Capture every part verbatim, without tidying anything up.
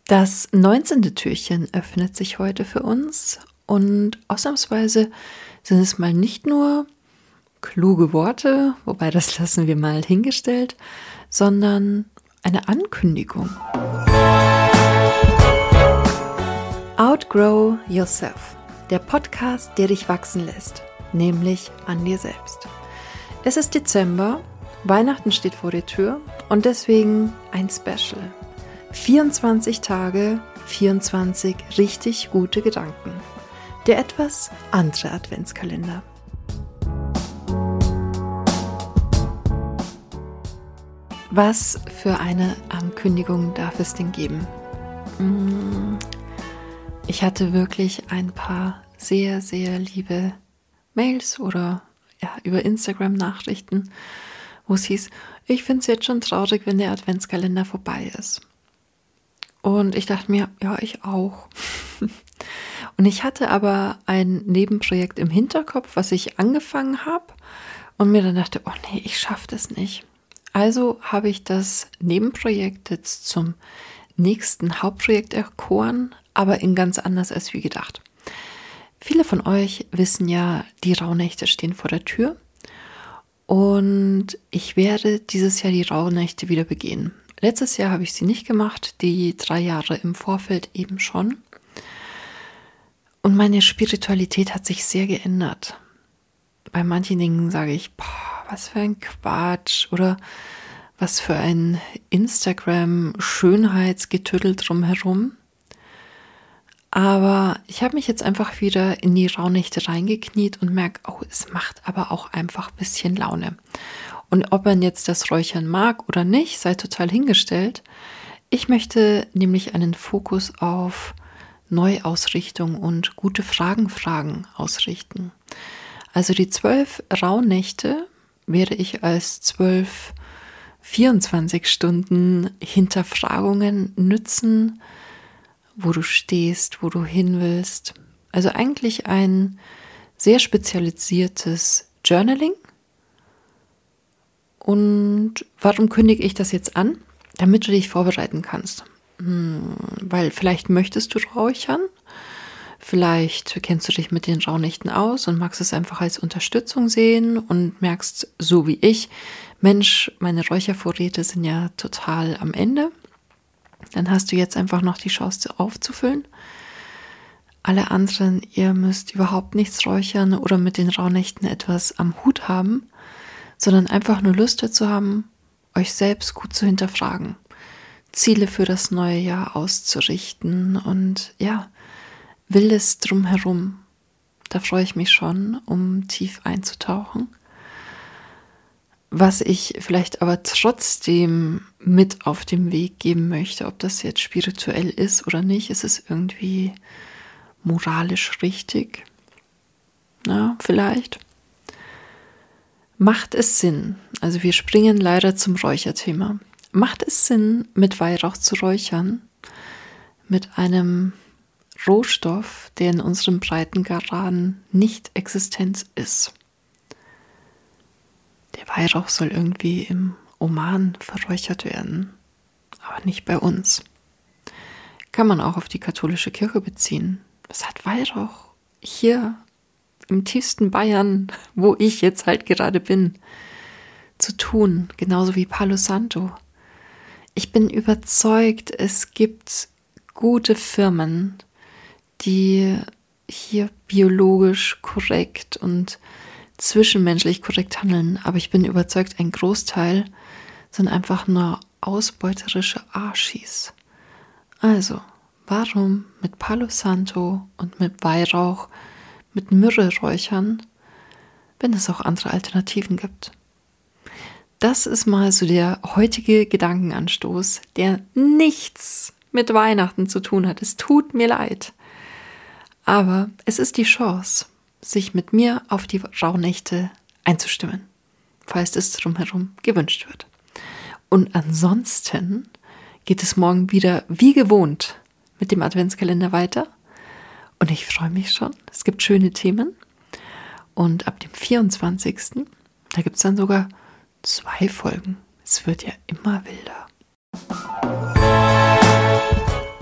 Das neunzehnte Türchen öffnet sich heute für uns und ausnahmsweise sind es mal nicht nur kluge Worte, wobei das lassen wir mal hingestellt, sondern eine Ankündigung. Outgrow Yourself, der Podcast, der dich wachsen lässt, nämlich an dir selbst. Es ist Dezember, Weihnachten steht vor der Tür und deswegen ein Special. vierundzwanzig Tage, vierundzwanzig richtig gute Gedanken. Der etwas andere Adventskalender. Was für eine Ankündigung darf es denn geben? Ich hatte wirklich ein paar sehr, sehr liebe Mails oder ja, über Instagram-Nachrichten, wo es hieß, ich finde es jetzt schon traurig, wenn der Adventskalender vorbei ist. Und ich dachte mir, ja, ich auch. Und ich hatte aber ein Nebenprojekt im Hinterkopf, was ich angefangen habe und mir dann dachte, oh nee, ich schaffe das nicht. Also habe ich das Nebenprojekt jetzt zum nächsten Hauptprojekt erkoren, aber in ganz anders als wie gedacht. Viele von euch wissen ja, die Rauhnächte stehen vor der Tür und ich werde dieses Jahr die Rauhnächte wieder begehen. Letztes Jahr habe ich sie nicht gemacht, die drei Jahre im Vorfeld eben schon. Und meine Spiritualität hat sich sehr geändert. Bei manchen Dingen sage ich, boah, was für ein Quatsch oder was für ein Instagram-Schönheitsgetüdel drumherum. Aber ich habe mich jetzt einfach wieder in die Rauhnächte reingekniet und merke, oh, es macht aber auch einfach ein bisschen Laune. Und ob man jetzt das Räuchern mag oder nicht, sei total hingestellt. Ich möchte nämlich einen Fokus auf Neuausrichtung und gute Fragen fragen ausrichten. Also die zwölf Rauhnächte werde ich als zwölf vierundzwanzig Stunden Hinterfragungen nützen, wo du stehst, wo du hin willst. Also eigentlich ein sehr spezialisiertes Journaling. Und warum kündige ich das jetzt an? Damit du dich vorbereiten kannst. Hm, weil vielleicht möchtest du räuchern, vielleicht kennst du dich mit den Rauhnächten aus und magst es einfach als Unterstützung sehen und merkst, so wie ich, Mensch, meine Räuchervorräte sind ja total am Ende. Dann hast du jetzt einfach noch die Chance aufzufüllen. Alle anderen, ihr müsst überhaupt nichts räuchern oder mit den Rauhnächten etwas am Hut haben, sondern einfach nur Lust dazu haben, euch selbst gut zu hinterfragen, Ziele für das neue Jahr auszurichten und ja, Wildes drumherum. Da freue ich mich schon, um tief einzutauchen. Was ich vielleicht aber trotzdem mit auf den Weg geben möchte, ob das jetzt spirituell ist oder nicht, ist es irgendwie moralisch richtig. Na, vielleicht. Macht es Sinn, also wir springen leider zum Räucherthema, macht es Sinn, mit Weihrauch zu räuchern, mit einem Rohstoff, der in unseren Breitengraden nicht existent ist? Der Weihrauch soll irgendwie im Oman verräuchert werden, aber nicht bei uns. Kann man auch auf die katholische Kirche beziehen. Was hat Weihrauch hier im tiefsten Bayern, wo ich jetzt halt gerade bin, zu tun, genauso wie Palo Santo? Ich bin überzeugt, es gibt gute Firmen, die hier biologisch korrekt und zwischenmenschlich korrekt handeln, aber ich bin überzeugt, ein Großteil sind einfach nur ausbeuterische Arschis. Also, warum mit Palo Santo und mit Weihrauch mit Myrrhe räuchern, wenn es auch andere Alternativen gibt? Das ist mal so der heutige Gedankenanstoß, der nichts mit Weihnachten zu tun hat. Es tut mir leid. Aber es ist die Chance, sich mit mir auf die Rauhnächte einzustimmen, falls es drumherum gewünscht wird. Und ansonsten geht es morgen wieder wie gewohnt mit dem Adventskalender weiter. Und ich freue mich schon. Es gibt schöne Themen. Und ab dem vierundzwanzigsten da gibt es dann sogar zwei Folgen. Es wird ja immer wilder.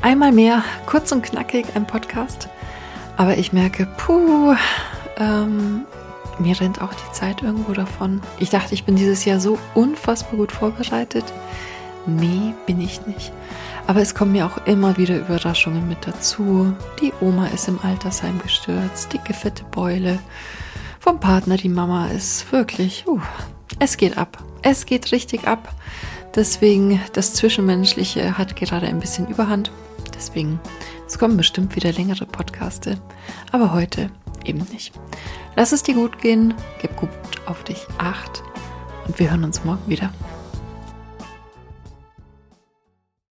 einmal mehr, kurz und knackig, ein Podcast. Aber ich merke, puh, ähm, mir rennt auch die Zeit irgendwo davon. Ich dachte, ich bin dieses Jahr so unfassbar gut vorbereitet. Nee, bin ich nicht. Aber es kommen mir auch immer wieder Überraschungen mit dazu. Die Oma ist im Altersheim gestürzt, dicke fette Beule. Vom Partner die Mama ist wirklich, uh, es geht ab. Es geht richtig ab. Deswegen, das Zwischenmenschliche hat gerade ein bisschen Überhand. Deswegen, es kommen bestimmt wieder längere Podcaste. Aber heute eben nicht. Lass es dir gut gehen, gib gut auf dich Acht und wir hören uns morgen wieder.